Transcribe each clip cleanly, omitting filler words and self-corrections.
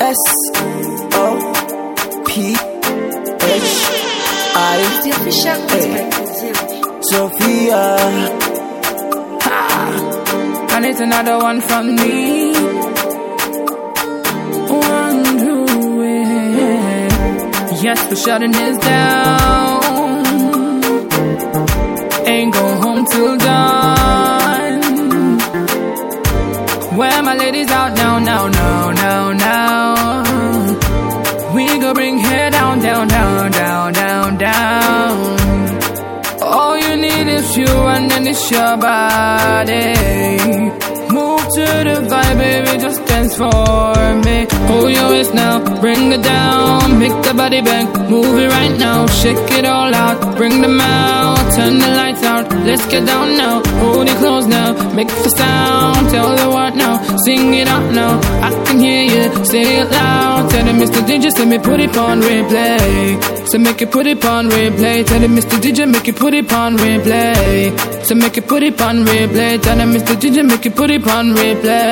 S-O-P-H-I. The official Sophia. And it's another one from me. One, two, yes, we're shutting this down. Ain't go home till dawn. Where my ladies out now, now, now, now, now. We go bring her down, down, down, down, down, down. All you need is you and then it's your body. Move to the vibe, baby, just dance for me. Hold your waist now, bring it down. Make the body bang, move it right now. Shake it all out, bring them out. Turn the lights out, let's get down now. Hold it close now, make the sound. Tell the what now, sing it out now. I can hear you, say it loud. Tell them Mr. DJ, say me put it on replay. So make it put it on replay. Tell them Mr. DJ, make it put it on replay. So make it put it on replay. Tell them Mr. DJ, make it put it on replay.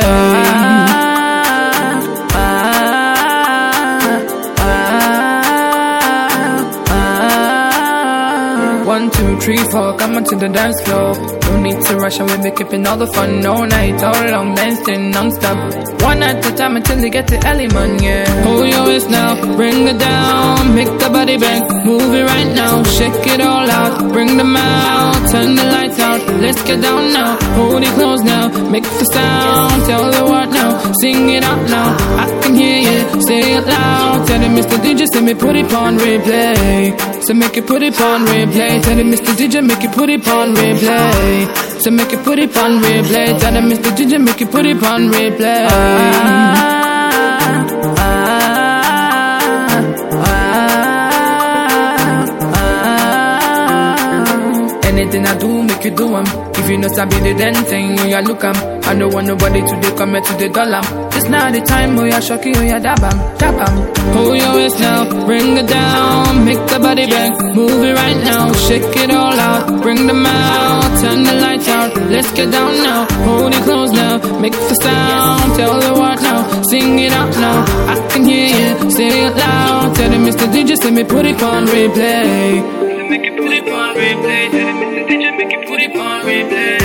1, 2, 3, 4, come on to the dance floor. No need to rush and we be keeping all the fun. No night, all long, dancing non-stop. One at a time until they get to early man, yeah. Hold your waist now, bring it down. Make the body bang, move it right now. Shake it all out, bring them out. Turn the lights out, let's get down now. Hold it close now, make the sound. Tell the what now, sing it out now. I can hear you, say it loud. Tell them Mr. DJ, say me put it on replay. So make it put it on replay. Tell them Mr. DJ, make it put it on replay. So make it put it on replay. Tell them Mr. DJ, make it put it on replay. Anything I do, make you do 'em. If you know sabi the then thing, you look 'em. I don't want nobody to dey come to the dollar. It's not the time, boy, I shock you, ya dab 'em, dab 'em. Hold your waist now, bring it down. Make the body bang, move it right now. Shake it all out, bring them out. Turn the lights out, let's get down now. Hold it close now, make the sound. Tell the what now, sing it out now. I can hear you, say it loud. Tell them Mr. DJ, say me put it on replay. Make it put it on replay. Tell them Mr. DJ, make it put it on replay.